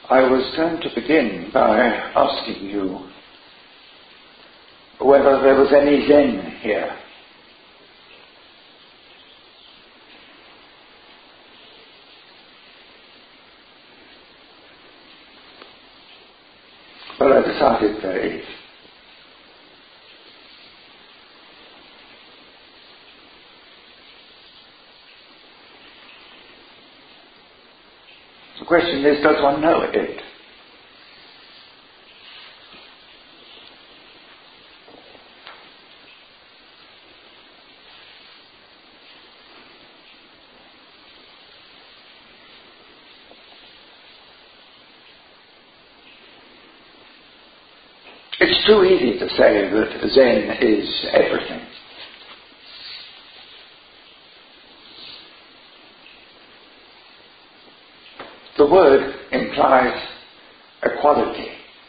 I was going to begin by asking you whether there was any Zen here. But I decided there is. The question is, does one know it? It's too easy to say that Zen is everything. The word implies equality.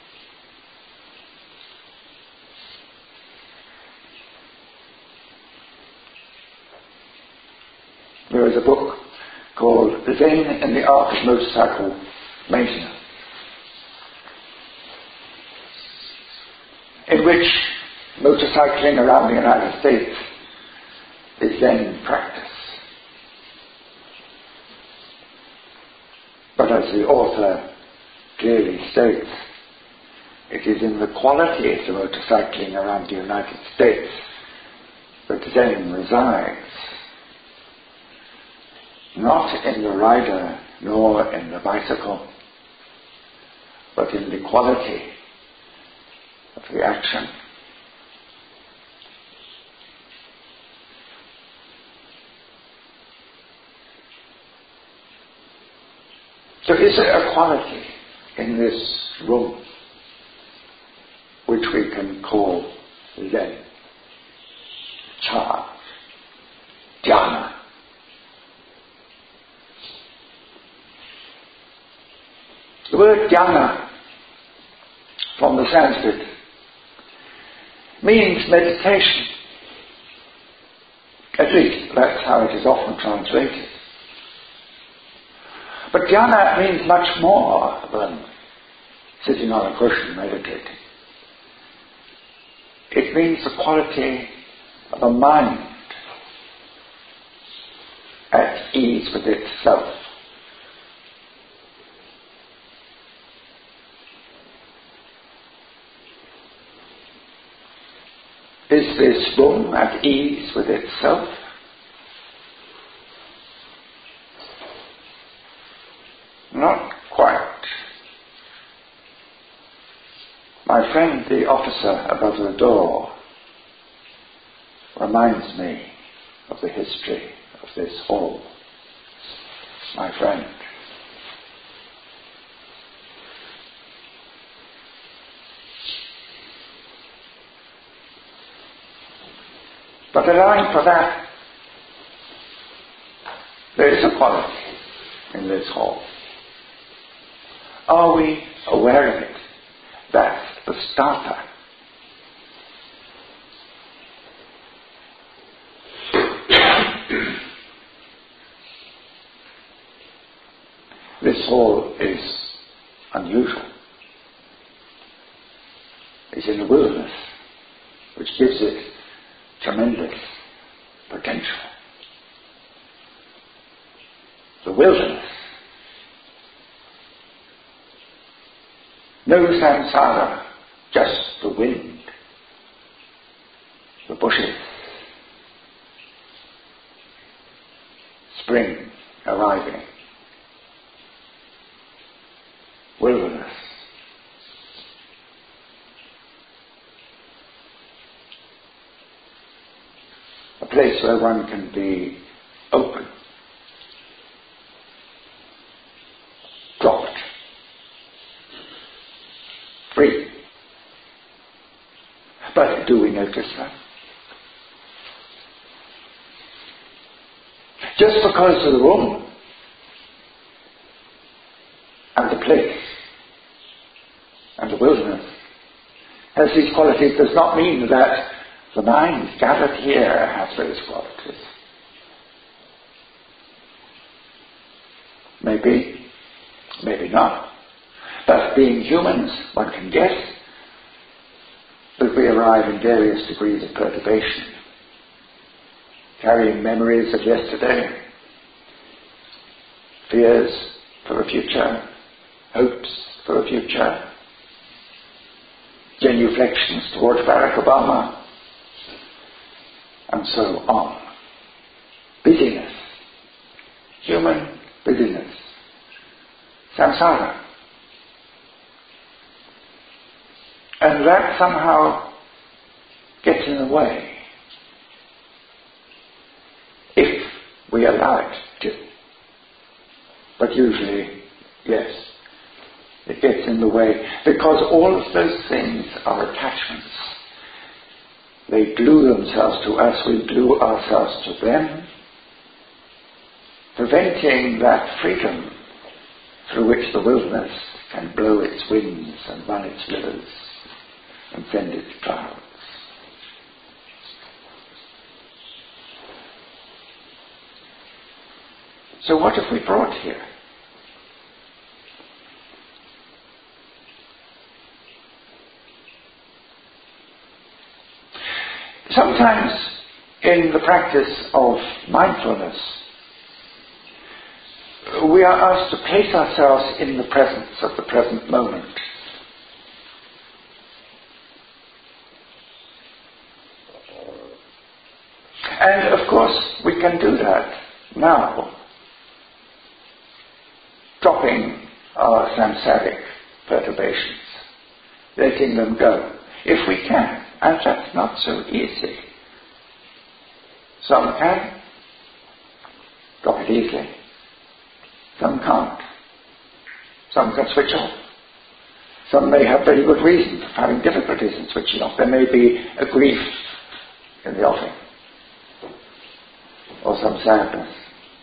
There is a book called Zen and the Art of Motorcycle Maintenance, in which motorcycling around the United States is Zen practice. But as the author clearly states, it is in the quality of the motorcycling around the United States that Zen resides, not in the rider nor in the bicycle, but in the quality of the action. So is there a quality in this room which we can call Zen, charge, dhyana? The word dhyana from the Sanskrit means meditation. At least that's how it is often translated. But dhyana means much more than sitting on a cushion meditating. It means the quality of a mind at ease with itself. Is this room at ease with itself? Not quite. My friend, the officer above the door, reminds me of the history of this hall. My friend. But allowing for that, there is a quality in this hall. Are we aware of it? That's the starter. This hall is unusual. It's in a wilderness, which gives it tremendous potential. The wilderness. No samsara, just the wind, the bushes, spring arriving, wilderness. A place where one can be open, dropped, free. But do we notice that? Just because of the room and the place and the wilderness has these qualities does not mean that the mind gathered here has those qualities. Maybe, maybe not. But being humans, one can guess that we arrive in various degrees of perturbation, carrying memories of yesterday, fears for the future, hopes for the future, genuflections towards Barack Obama, and so on. Busyness, human busyness, samsara. And that somehow gets in the way, if we allow it to. But usually, yes, it gets in the way, because all of those things are attachments. They glue themselves to us, we glue ourselves to them, preventing that freedom through which the wilderness can blow its winds and run its rivers and send its clouds. So what have we brought here? Sometimes in the practice of mindfulness, we are asked to place ourselves in the presence of the present moment. And of course we can do that now, dropping our samsaric perturbations, letting them go, if we can. And that's not so easy. Some can drop it easily. Some can't. Some can switch off. Some may have very good reasons for having difficulties in switching off. There may be a grief in the offing, or some sadness,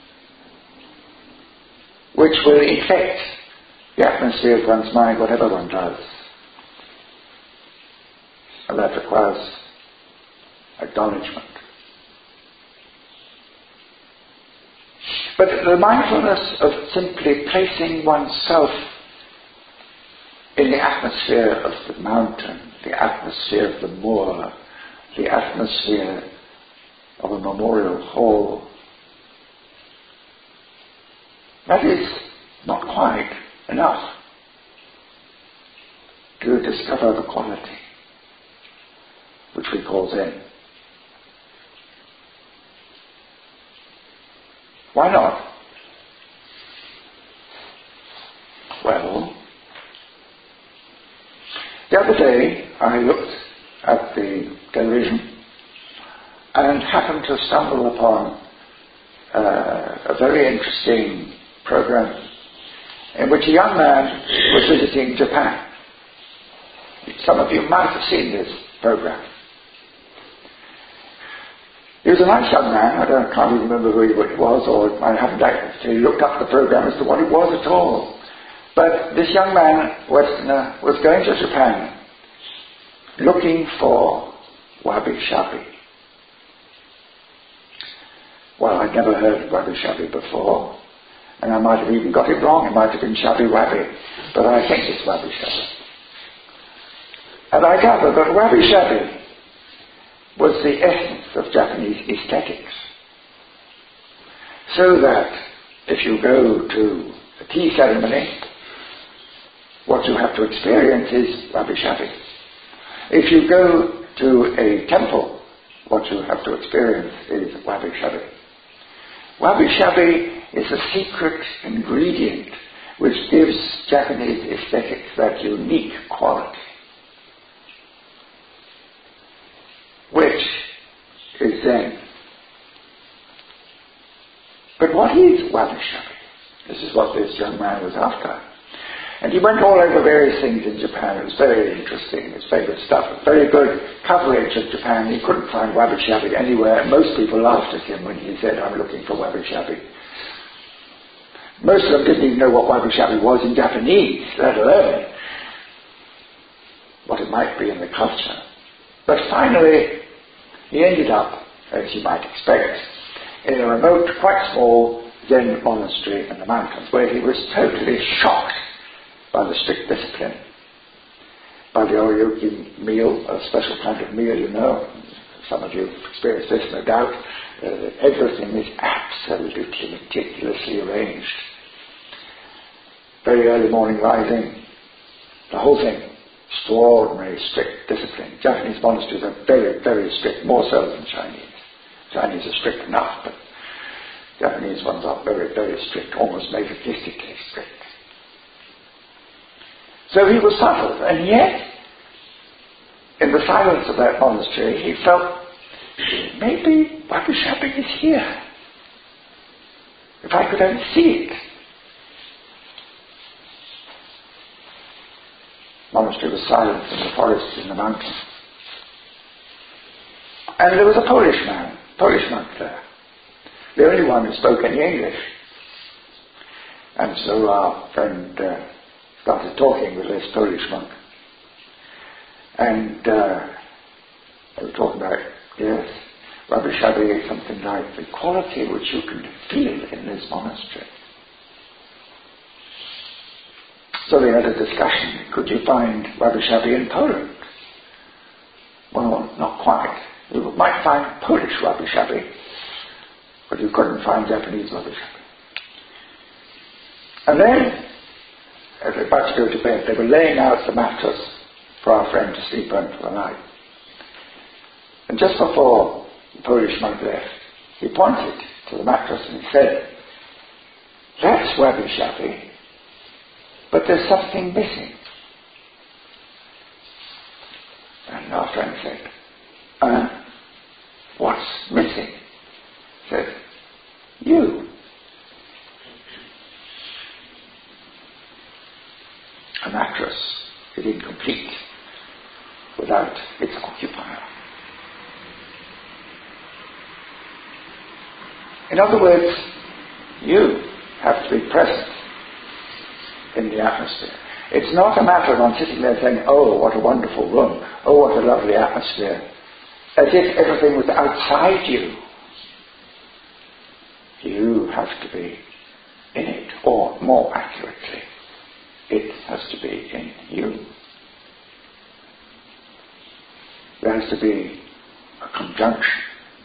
which will infect the atmosphere of one's mind, whatever one does. And that requires acknowledgement. But the mindfulness of simply placing oneself in the atmosphere of the mountain, the atmosphere of the moor, the atmosphere of a memorial hall, that is not quite enough to discover the quality which we call Zen. Why not? Well, the other day I looked at the television and happened to stumble upon a very interesting program in which a young man was visiting Japan. Some of you might have seen this program. He was a nice young man. I can't even remember who he was, or I haven't actually looked up the program as to what it was at all. But this young man, Westerner, was going to Japan looking for wabi-sabi. Well, I'd never heard of wabi-sabi before, and I might have even got it wrong. It might have been shabi-wabi, but I think it's wabi-sabi. And I gather that wabi-sabi was the essence of Japanese aesthetics. So that if you go to a tea ceremony, what you have to experience is wabi-sabi. If you go to a temple, what you have to experience is wabi-sabi. Wabi-sabi is a secret ingredient which gives Japanese aesthetics that unique quality, which is Zen. But what is wabi-sabi? This is what this young man was after. And he went all over various things in Japan. It was very interesting. His favourite stuff. Very good coverage of Japan. He couldn't find wabi-sabi anywhere. Most people laughed at him when he said, "I'm looking for wabi-sabi." Most of them didn't even know what wabi-sabi was in Japanese, let alone what it might be in the culture. But finally, he ended up, as you might expect, in a remote, quite small Zen monastery in the mountains, where he was totally shocked by the strict discipline, by the Oryoki meal, a special kind of meal, you know. Some of you have experienced this, no doubt. Everything is absolutely meticulously arranged. Very early morning rising, the whole thing, extraordinary strict discipline. Japanese monasteries are very, very strict, more so than Chinese. Chinese are strict enough, but Japanese ones are very, very strict, almost masochistically strict. So he was puzzled, and yet, in the silence of that monastery, he felt, maybe Wabi-Shabi is here. If I could only see it. Monastery was silent in the forest in the mountain. And there was a Polish monk there. The only one who spoke any English. And so our friend started talking with this Polish monk. And they were talking about, yes, Wabi-Shabi is something like the quality which you can feel in this monastery. So they had a discussion. Could you find Wabi-Shabi in Poland? Well, not quite. You might find Polish Wabi-Shabi, but you couldn't find Japanese Wabi-Shabi. And then, as they were about to go to bed, they were laying out the mattress for our friend to sleep on for the night. And just before the Polish monk left, he pointed to the mattress and he said, "That's Wabi-Shabi, but there's something missing." And our friend said, "What's missing?" He said, "You." A mattress is incomplete without its occupier. In other words, you have to be present in the atmosphere. It's not a matter of sitting there saying, "Oh, what a wonderful room. Oh, what a lovely atmosphere," as if everything was outside you. You have to be in it, or more accurately, it has to be in you. There has to be a conjunction.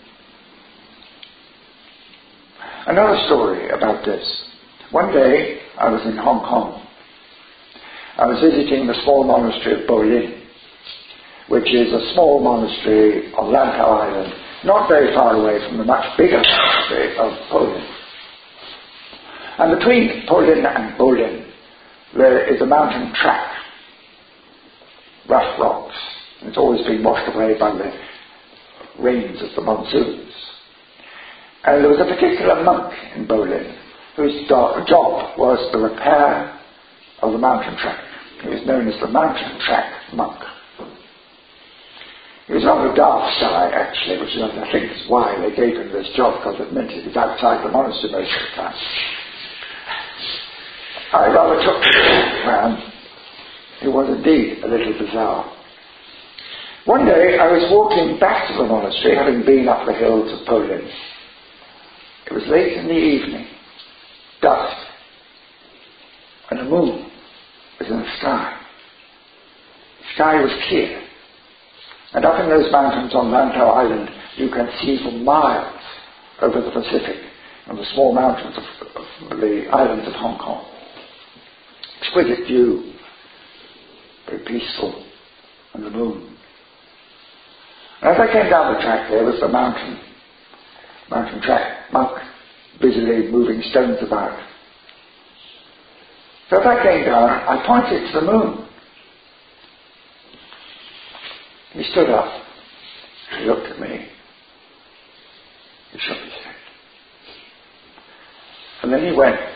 Another story about this. One day, I was in Hong Kong. I was visiting the small monastery of Bolin, which is a small monastery on Lantau Island, not very far away from the much bigger monastery of Poland. And between Poland and Bolin, there is a mountain track, rough rocks. It's always been washed away by the rains of the monsoons. And there was a particular monk in Bolin whose job was the repair of the mountain track. He was known as the mountain track monk. He was rather a daft guy, actually, which I think is why they gave him this job, because it meant he was outside the monastery most of the time. I rather took this man. He was indeed a little bizarre. One day I was walking back to the monastery, having been up the hills of Poland. It was late in the evening, dusk, and the moon was in the sky. The sky was clear, and up in those mountains on Lantau Island you can see for miles over the Pacific and the small mountains of the islands of Hong Kong. Exquisite view, very peaceful, and the moon. And as I came down the track, there was the mountain track monk busily moving stones about. So as I came down, I pointed to the moon. He stood up, he looked at me, he shook his head. And then he went,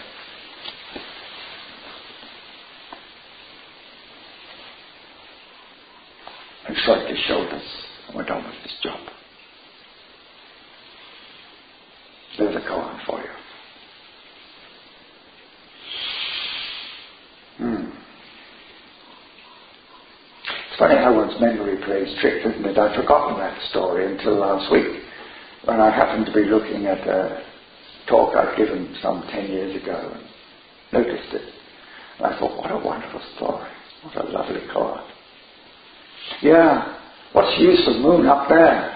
and shrugged his shoulders and went on with his job. There's a koan for you. It's funny how one's memory plays tricks, isn't it? I'd forgotten that story until last week, when I happened to be looking at a talk I'd given some 10 years ago and noticed it. And I thought, what a wonderful story. What a lovely card. Yeah, what's the use of the moon up there?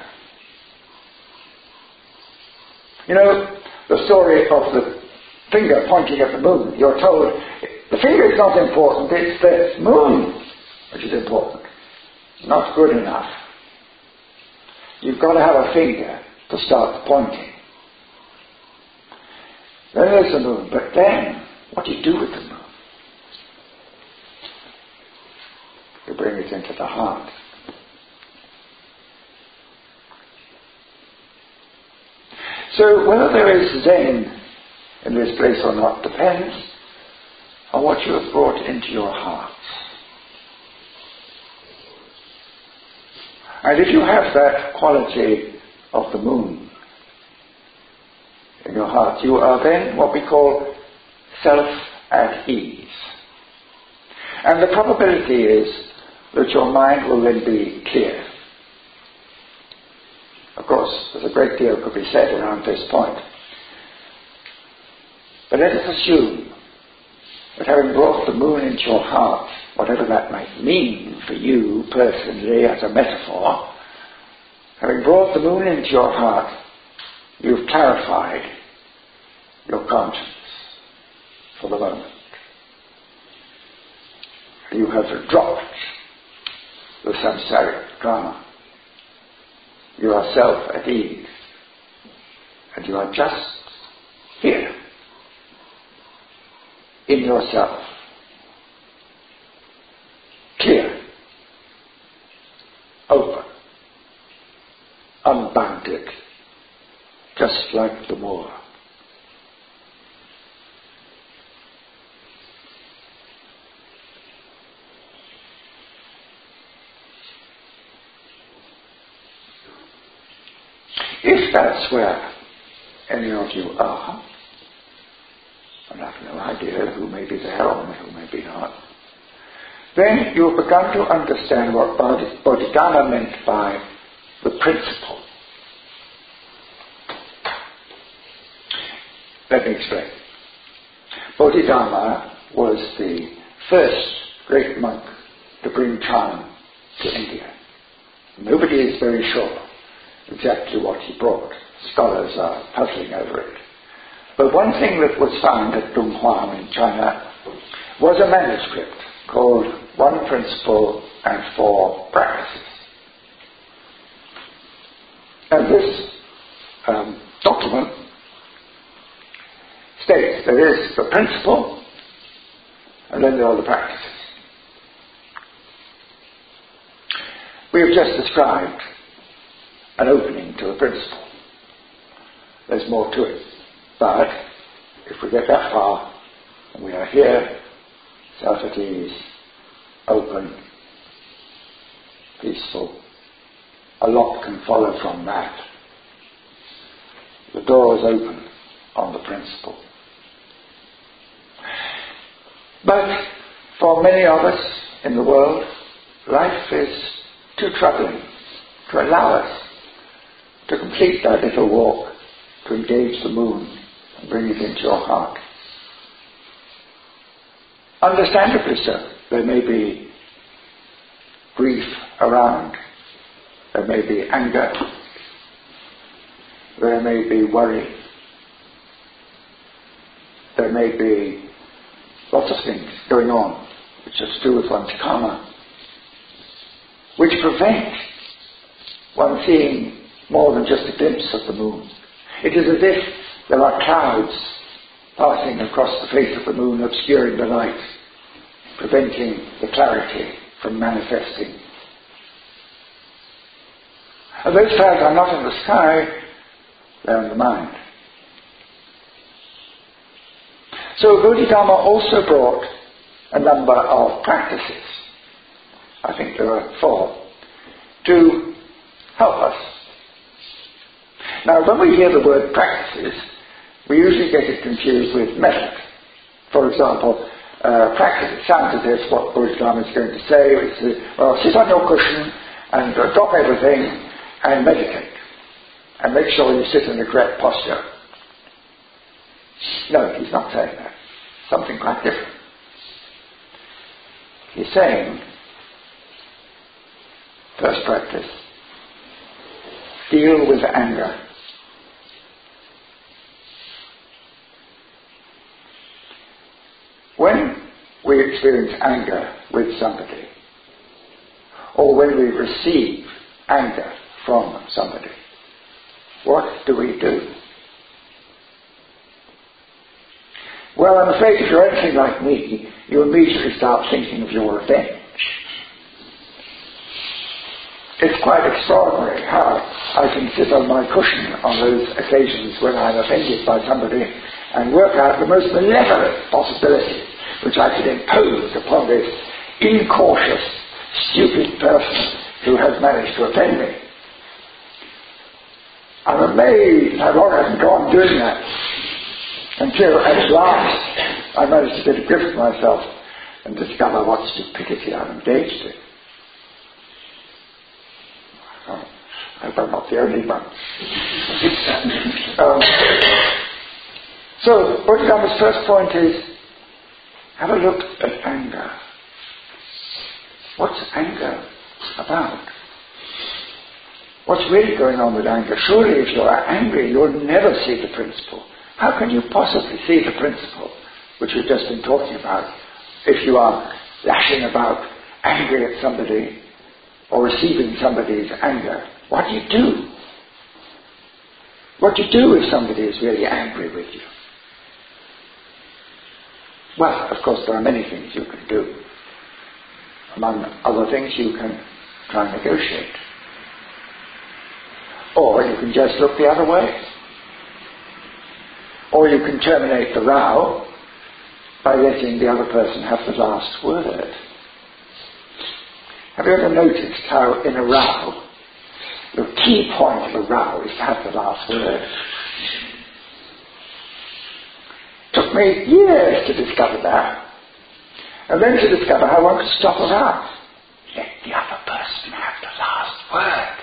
You know, the story of the finger pointing at the moon. You're told the finger is not important, it's the moon which is important. Not good enough. You've got to have a finger to start pointing. There's the moon, but then, what do you do with the moon? You bring it into the heart. So whether there is Zen in this place or not depends on what you have brought into your heart. And if you have that quality of the moon in your heart, you are then what we call self-at ease. And the probability is that your mind will then be clear. Of course, there's a great deal could be said around this point. But let us assume that having brought the moon into your heart, whatever that might mean for you personally as a metaphor, having brought the moon into your heart, you've clarified your conscience for the moment. You have dropped the samsaric drama. You are self at ease, and you are just here in yourself, clear, open, unbounded, just like the moor. If that's where any of you are, and I have no idea who may be there or who may be not, then you've begun to understand what Bodhidharma meant by the principle. Let me explain. Bodhidharma was the first great monk to bring Chan to India. Nobody is very sure exactly what he brought. Scholars are puzzling over it. But one thing that was found at Dunhuang in China was a manuscript called One Principle and Four Practices. And this document states there is the principle and then there are the practices. We have just described an opening to the principle. There's more to it. But if we get that far, and we are here, self at ease, open, peaceful, a lot can follow from that. The door is open on the principle. But for many of us in the world, life is too troubling to allow us to complete that little walk, to engage the moon and bring it into your heart. Understandably so. There may be grief around. There may be anger. There may be worry. There may be lots of things going on which have to do with one's karma, which prevent one seeing more than just a glimpse of the moon. It is as if there are clouds passing across the face of the moon, obscuring the light, preventing the clarity from manifesting. And those clouds are not in the sky, they're in the mind. So Bodhidharma also brought a number of practices, I think there are 4, to help us. Now, when we hear the word practices, we usually get it confused with method. For example, practice, it sounds as if what Bodhidharma is going to say is, well, sit on your cushion and drop everything and meditate. And make sure you sit in the correct posture. No, he's not saying that. Something quite different. He's saying, first practice, deal with anger. When we experience anger with somebody, or when we receive anger from somebody, what do we do? Well, I'm afraid if you're anything like me, you immediately start thinking of your revenge. It's quite extraordinary how I can sit on my cushion on those occasions when I'm offended by somebody and work out the most malevolent possibilities which I could impose upon this incautious, stupid person who has managed to offend me. I'm amazed how long I can go on doing that until at last I manage to get a grip of myself and discover what stupidity I'm engaged in. I hope I'm not the only one. So, Bodhidharma's first point is, have a look at anger. What's anger about? What's really going on with anger? Surely if you're angry, you'll never see the principle. How can you possibly see the principle which we've just been talking about if you are lashing about, angry at somebody, or receiving somebody's anger? What do you do? What do you do if somebody is really angry with you? Well, of course, there are many things you can do. Among other things, you can try and negotiate. Or you can just look the other way. Or you can terminate the row by letting the other person have the last word. Have you ever noticed how in a row, the key point of a row is to have the last word? Took me years to discover that, and then to discover how one could stop a row. Let the other person have the last word.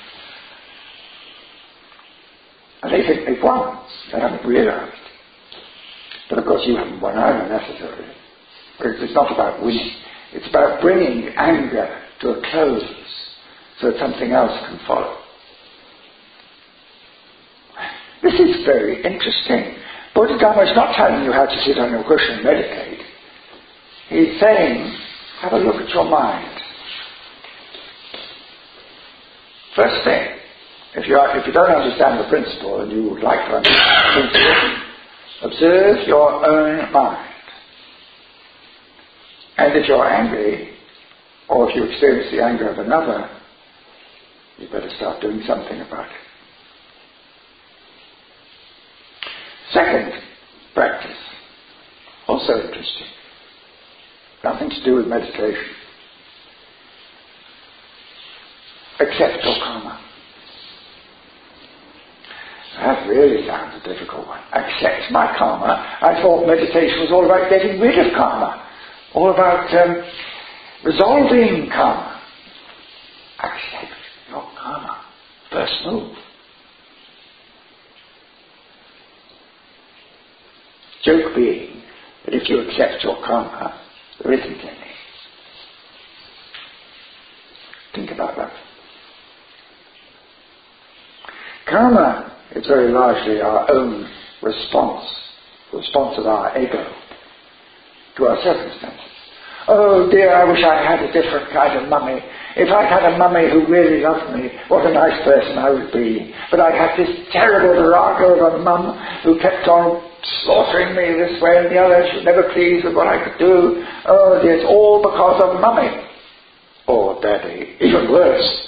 And they think they've won. They haven't realised. But of course you haven't won either necessarily. Because it's not about winning. It's about bringing anger to a close so that something else can follow. This is very interesting. Bodhidharma is not telling you how to sit on your cushion and meditate. He's saying, have a look at your mind. First thing, if you don't understand the principle and you would like to understand the principle, observe your own mind. And if you're angry, or if you experience the anger of another, you better start doing something about it. Second practice, also interesting, nothing to do with meditation. Accept your karma. That really sounds a difficult one. Accept my karma. I thought meditation was all about getting rid of karma, all about resolving karma. Accept your karma. First move. Joke being that if you accept your karma, there isn't any. Think about that. Karma is very largely our own response, the response of our ego to our circumstances. Oh dear, I wish I had a different kind of mummy. If I'd had a mummy who really loved me, what a nice person I would be. But I had this terrible virago of a mum who kept on slaughtering me this way and the other. She was never pleased with what I could do. Oh dear, it's all because of mummy. Or daddy, even worse.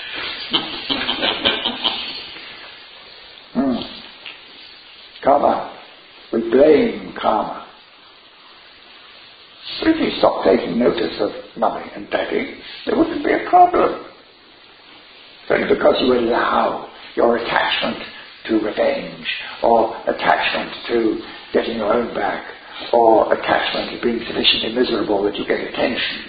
Karma. We blame karma. But if you stop taking notice of mummy and daddy, there wouldn't be a problem. It's only because you allow your attachment to revenge, or attachment to getting your own back, or attachment to being sufficiently miserable that you get attention.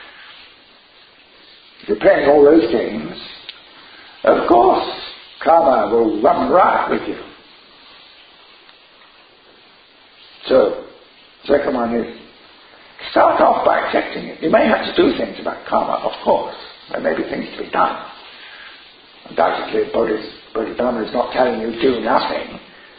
If you're playing all those games, of course, karma will run riot with you. So, second one is Start off by accepting it. You may have to do things about karma, of course. There may be things to be done. Undoubtedly, Bodhidharma is not telling you do nothing.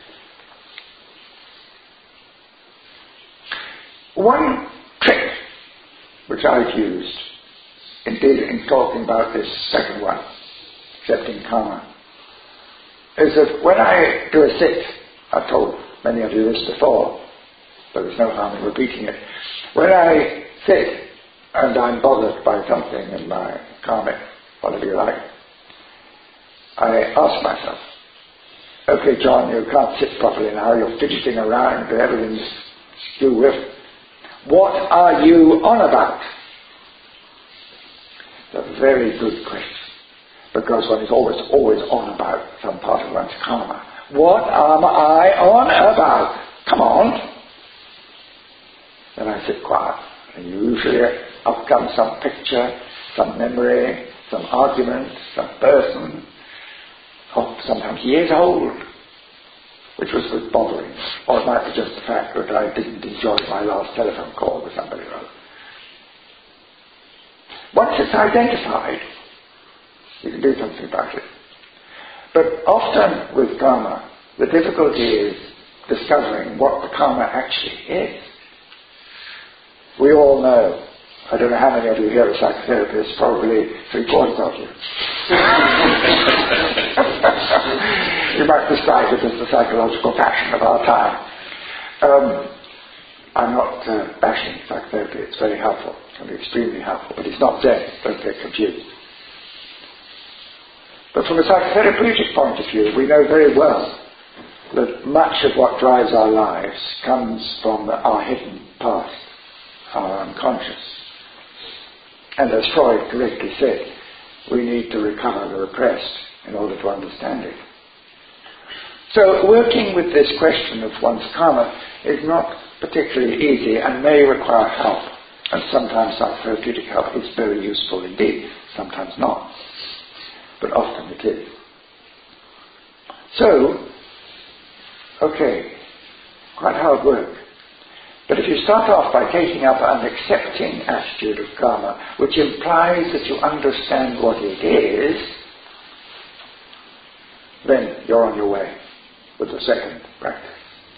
One trick which I've used in talking about this second one, accepting karma, is that when I do a sit, I've told many of you this before, but there's no harm in repeating it. When I sit and I'm bothered by something in my karmic, whatever you like, I ask myself, okay, John, you can't sit properly now, you're fidgeting around, everything's to do with. What are you on about? It's a very good question, because one is always on about some part of one's karma. What am I on about? Come on. Then I sit quiet, and usually up comes some picture, some memory, some argument, some person, or sometimes years old, which was bothering. Or it might be just the fact that I didn't enjoy my last telephone call with somebody or other. Once it's identified, you can do something about it. But often with karma, the difficulty is discovering what the karma actually is. We all know, I don't know how many of you here are psychotherapists, probably 3/4 of you. You might describe it as the psychological passion of our time. I'm not bashing psychotherapy, it's very helpful, it can be extremely helpful, but it's not Zen, don't get confused. But from a psychotherapeutic point of view, we know very well that much of what drives our lives comes from our hidden past, our unconscious. And as Freud correctly said, we need to recover the repressed in order to understand it. So working with this question of one's karma is not particularly easy and may require help. And sometimes psychotherapeutic help is very useful indeed, sometimes not. But often it is. So, okay, quite hard work. But if you start off by taking up an accepting attitude of karma, which implies that you understand what it is, then you're on your way with the second practice.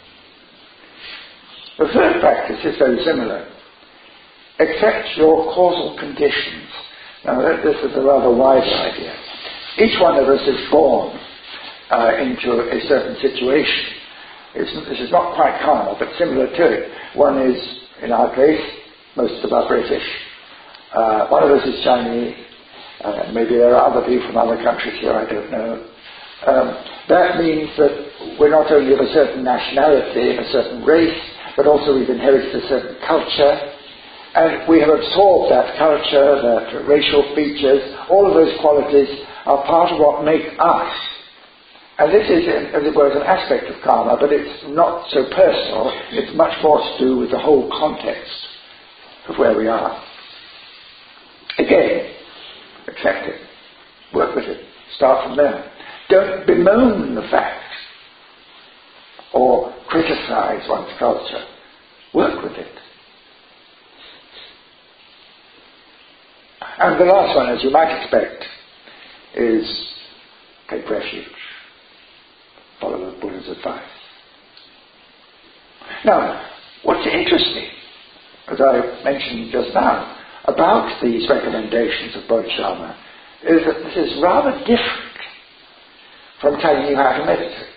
The third practice is very similar. Accept your causal conditions. Now this is a rather wide idea. Each one of us is born into a certain situation. This is not quite karma, but similar to it. One is, in our case, most of us are British. One of us is Chinese. Maybe there are other people from other countries here, I don't know. That means that we're not only of a certain nationality and a certain race, but also we've inherited a certain culture. And we have absorbed that culture, that racial features, all of those qualities are part of what make us. And this is, as it were, an aspect of karma, but it's not so personal. It's much more to do with the whole context of where we are. Again, accept it. Work with it. Start from there. Don't bemoan the fact or criticize one's culture. Work with it. And the last one, as you might expect, is take refuge. Follow the Buddha's advice. Now, what's interesting, as I mentioned just now, about these recommendations of Bodhidharma is that this is rather different from telling you how to meditate.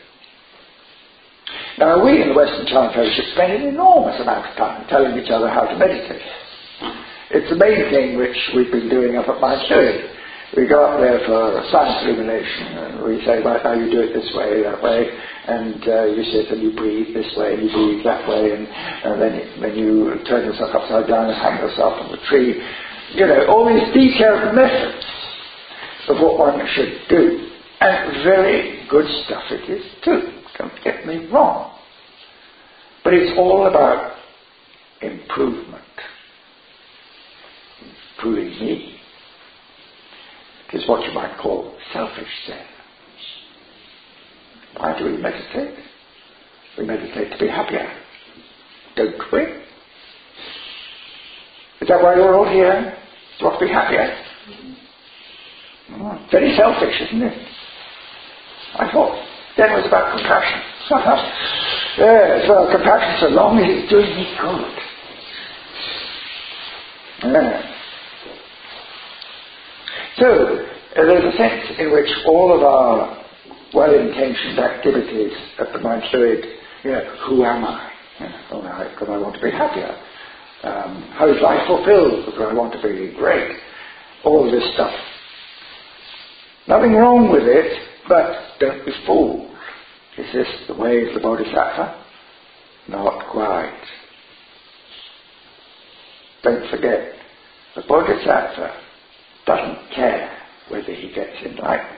Now, we in the Western Chan Fellowship spend an enormous amount of time telling each other how to meditate. It's the main thing which we've been doing up at Mount Shirley. We go up there for science illumination, and we say, right, now you do it this way, that way, and you sit and you breathe this way, and you breathe that way, and then you turn yourself upside down and hang yourself on the tree. You know, all these detailed methods of what one should do. And very good stuff it is too, don't get me wrong. But it's all about improvement. Improving me. It is what you might call selfish Zen. Why do we meditate? We meditate to be happier, don't we? that why you're all here? You want to be happier? Very selfish, isn't it? I thought then it was about compassion. Yes, well, compassion so long as it's doing me good. Yeah. So, there's a sense in which all of our well-intentioned activities at the mind fluid, who am I? Because I want to be happier. How is life fulfilled? Because I want to be great. All this stuff. Nothing wrong with it, but don't be fooled. Is this the way of the Bodhisattva? Not quite. Don't forget, the Bodhisattva doesn't care whether he gets enlightened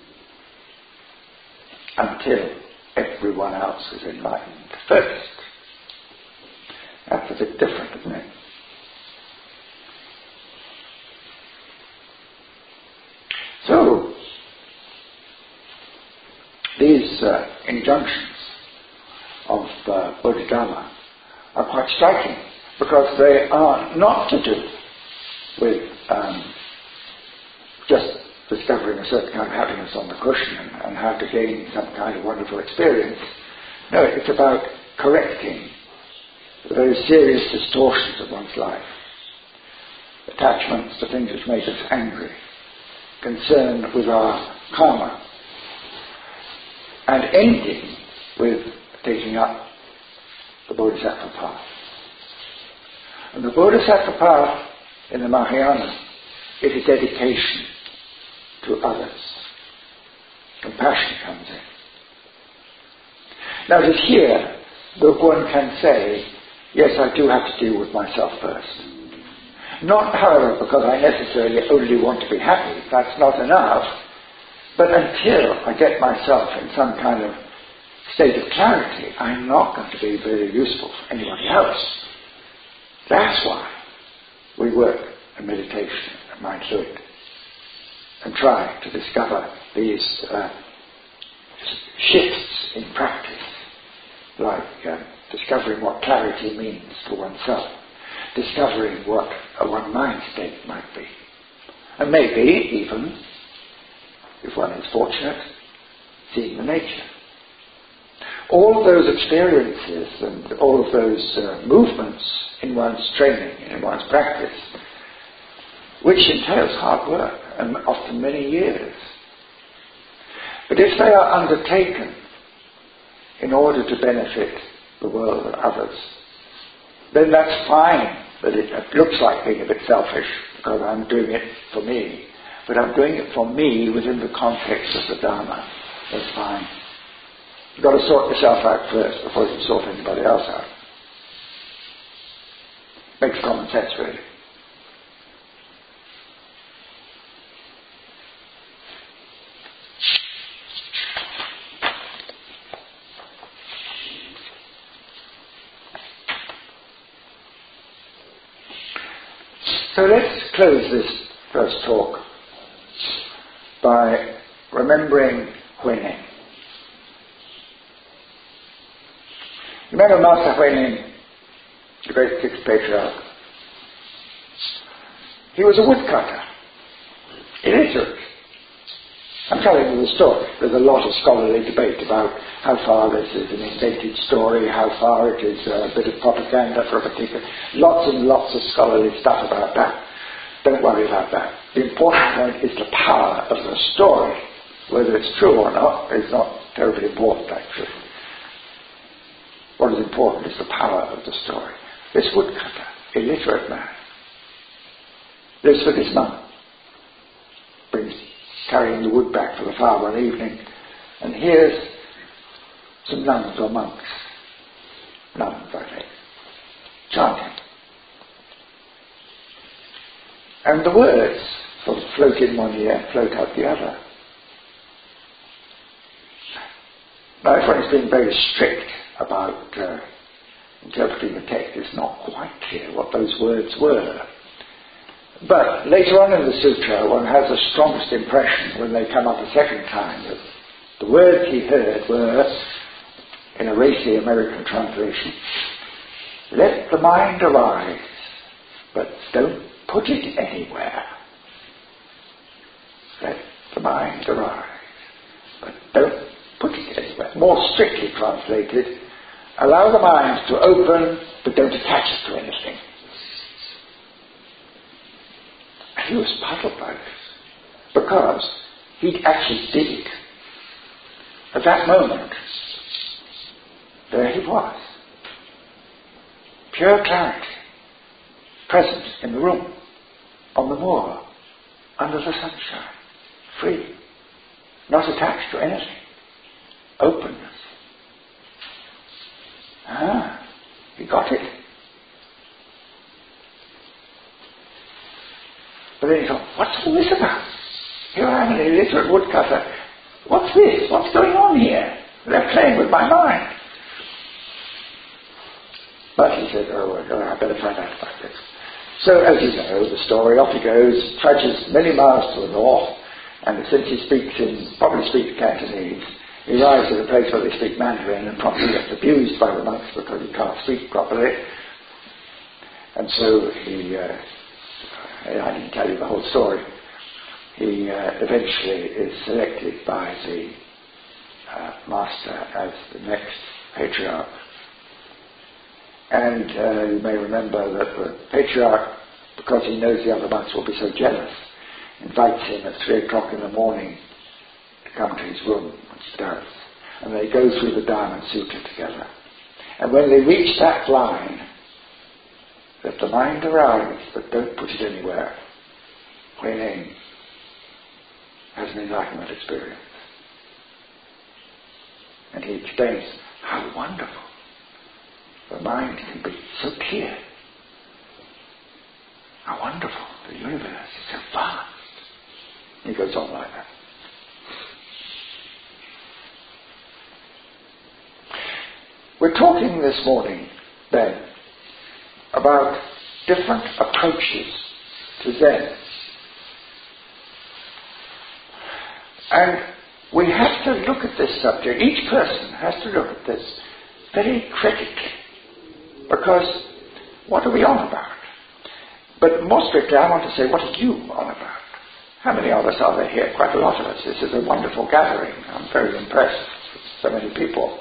until everyone else is enlightened first. That's a bit different, isn't it? So, these injunctions of Bodhidharma are quite striking because they are not to do with just discovering a certain kind of happiness on the cushion and how to gain some kind of wonderful experience. No, it's about correcting the very serious distortions of one's life. Attachments to things which make us angry, concern with our karma, and ending with taking up the Bodhisattva path. And the Bodhisattva path in the Mahayana is a dedication to others. Compassion comes in. Now it is here that one can say, yes, I do have to deal with myself first. Not, however, because I necessarily only want to be happy. That's not enough. But until I get myself in some kind of state of clarity, I'm not going to be very useful for anybody else. That's why we work in meditation and mind fluid and try to discover these shifts in practice, like discovering what clarity means to oneself, discovering what one mind state might be, and maybe even, if one is fortunate, seeing the nature. All of those experiences and all of those movements in one's training, in one's practice, which entails hard work and often many years. But if they are undertaken in order to benefit the world and others, then that's fine. But it looks like being a bit selfish because I'm doing it for me. But I'm doing it for me within the context of the Dharma. That's fine. You've got to sort yourself out first before you can sort anybody else out. Makes common sense, really. So let's close this first talk by remembering Huineng. Remember Master Huineng, the great sixth patriarch? He was a woodcutter, illiterate. I'm telling you the story. There's a lot of scholarly debate about how far this is an invented story, how far it is a bit of propaganda for a particular... Lots and lots of scholarly stuff about that. Don't worry about that. The important point is the power of the story. Whether it's true or not is not terribly important, actually. What is important is the power of the story. This woodcutter, illiterate man, lives with his mum, carrying the wood back for the fire one evening, and hears some nuns or monks, nuns I think, chanting. And the words sort of float in one ear, float out the other. Now if one is being very strict about interpreting the text, it's not quite clear what those words were. But later on in the sutra, one has the strongest impression when they come up a second time that the words he heard were, in a racy American translation, let the mind arise but don't put it anywhere. Let the mind arise, but don't put it anywhere. More strictly translated, allow the mind to open, but don't attach it to anything. And he was puzzled by this, because he actually did it. At that moment, there he was. Pure clarity, present in the room, on the moor, under the sunshine, free, not attached to anything. Openness. He got it. But then he thought, what's all this about? Here I am, an illiterate woodcutter. What's this? What's going on here? They're playing with my mind. But he said, I better find out about this. So, as you know, the story, off he goes, trudges many miles to the north, and since he probably speaks Cantonese, he arrives at a place where they speak Mandarin and promptly gets abused by the monks because he can't speak properly. And so I didn't tell you the whole story, he eventually is selected by the master as the next patriarch. And you may remember that the patriarch, because he knows the other monks will be so jealous, invites him at 3 o'clock in the morning to come to his room, which he does. And they go through the Diamond Sutra together. And when they reach that line, let the mind arise, but don't put it anywhere, Huineng has an enlightenment experience. And he explains how wonderful the mind can be, so clear. How wonderful the universe is, so vast. He goes on like that. We're talking this morning, then, about different approaches to Zen. And we have to look at this subject, each person has to look at this very critically. Because what are we on about? But more strictly, I want to say, what are you on about? How many of us are there here? Quite a lot of us. This is a wonderful gathering. I'm very impressed with so many people.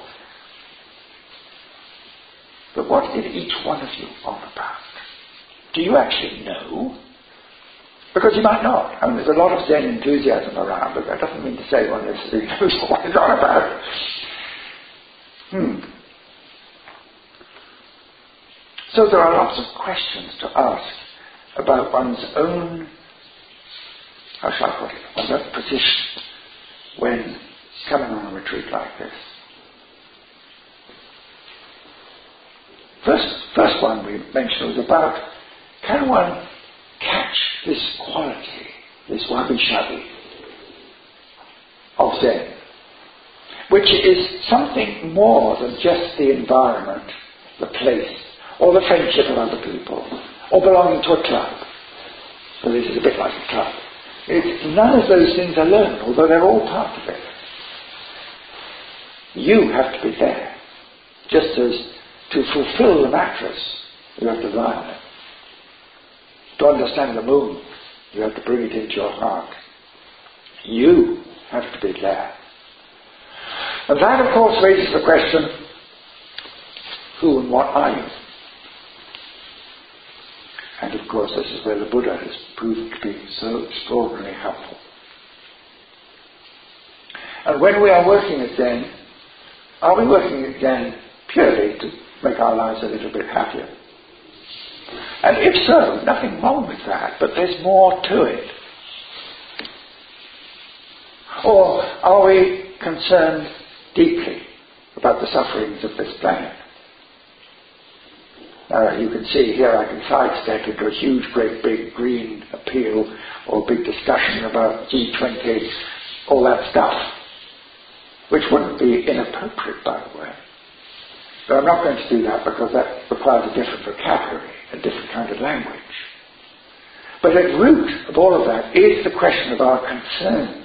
But what is each one of you on about? Do you actually know? Because you might not. I mean, there's a lot of Zen enthusiasm around, but that doesn't mean to say one necessarily knows what it's on about. So there are lots of questions to ask about one's own, how shall I put it, one's own position when coming on a retreat like this. First one we mentioned was about, can one catch this quality, this wabi-sabi of Zen, which is something more than just the environment, the place, or the friendship of other people, or belonging to a club. So this is a bit like a club. None of those things alone, although they're all part of it. You have to be there. Just as to fulfill the mattress, you have to lie on it. To understand the moon, you have to bring it into your heart. You have to be there. And that, of course, raises the question, who and what are you? And of course, this is where the Buddha has proved to be so extraordinarily helpful. And when we are working at Zen, are we working at Zen purely to make our lives a little bit happier? And if so, nothing wrong with that, but there's more to it. Or are we concerned deeply about the sufferings of this planet? Now you can see here I can sidestep into a huge, great, big green appeal or big discussion about G20, all that stuff, which wouldn't be inappropriate, by the way. But I'm not going to do that because that requires a different vocabulary, a different kind of language. But at root of all of that is the question of our concern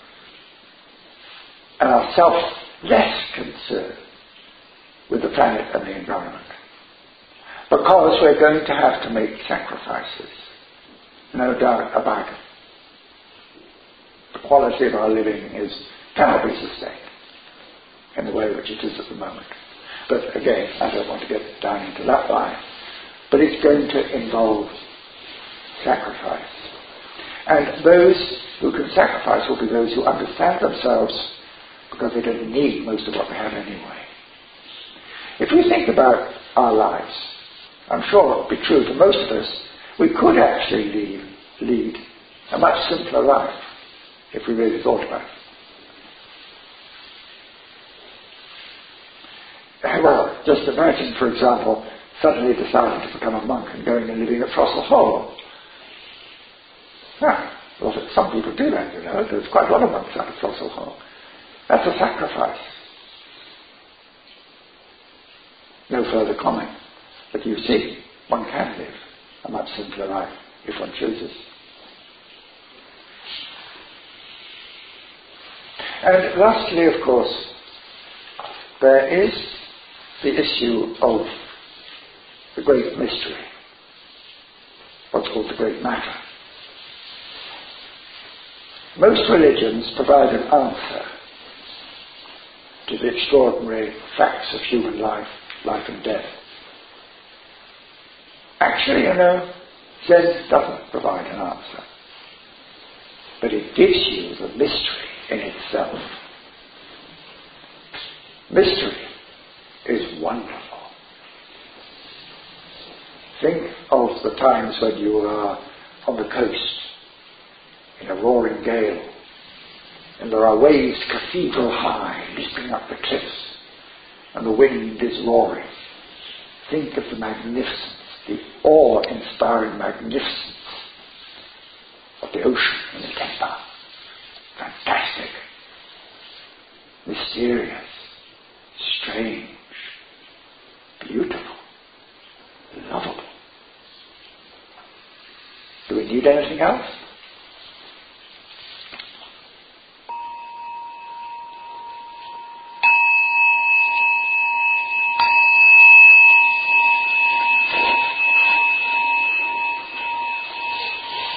and our selfless concern with the planet and the environment. Because we're going to have to make sacrifices. No doubt about it. The quality of our living cannot be sustained in the way which it is at the moment. But again, I don't want to get down into that line. But it's going to involve sacrifice. And those who can sacrifice will be those who understand themselves, because they don't need most of what they have anyway. If we think about our lives, I'm sure it would be true for most of us, we could actually lead a much simpler life if we really thought about it. Well, just imagine, for example, suddenly deciding to become a monk and going and living at Frossel Hall. Well, some people do that, you know. There's quite a lot of monks out at Frossel Hall. That's a sacrifice. No further comment. But you see, one can live a much simpler life if one chooses. And lastly, of course, there is the issue of the great mystery, what's called the great matter. Most religions provide an answer to the extraordinary facts of human life and death. Actually, you know, Zen doesn't provide an answer, but it gives you the mystery in itself. Mystery is wonderful. Think of the times when you are on the coast in a roaring gale, and there are waves cathedral high leaping up the cliffs, and the wind is roaring. Think of the magnificence, the awe-inspiring magnificence of the ocean in the Tempa. Fantastic, mysterious, strange, beautiful, lovable. Do we need anything else?